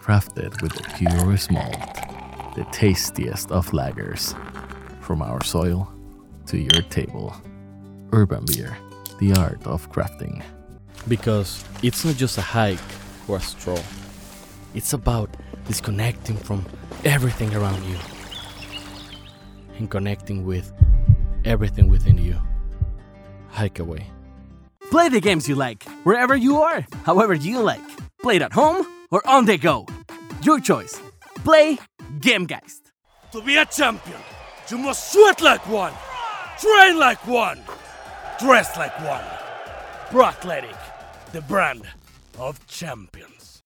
crafted with the purest malt, the tastiest of lagers. From our soil to your table. Urban Beer, the art of crafting. Because it's not just a hike or a stroll. It's about disconnecting from everything around you and connecting with everything within you. Hike away. Play the games you like, wherever you are, however you like. Play it at home or on the go. Your choice. Play Gamegeist. To be a champion, you must sweat like one, train like one, dress like one. Pro Athletic, the brand of champions.